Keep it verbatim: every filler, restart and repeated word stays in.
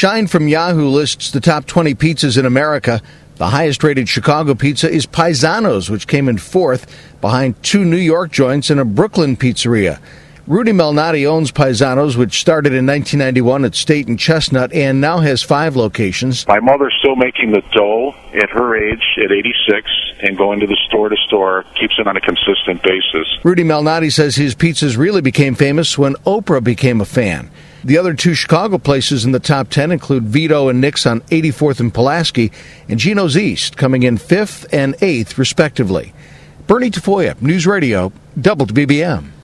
Shine from Yahoo lists the top twenty pizzas in America. The highest-rated Chicago pizza is Paisano's, which came in fourth, behind two New York joints and a Brooklyn pizzeria. Rudy Malnati owns Paisano's, which started in nineteen ninety-one at State and Chestnut and now has five locations. My mother's still making the dough at her age, at eighty-six, and going to the store to store, keeps it on a consistent basis. Rudy Malnati says his pizzas really became famous when Oprah became a fan. The other two Chicago places in the top ten include Vito and Nick's on eighty-fourth and Pulaski, and Gino's East coming in fifth and eighth, respectively. Bernie Tafoya, News Radio, W B B M.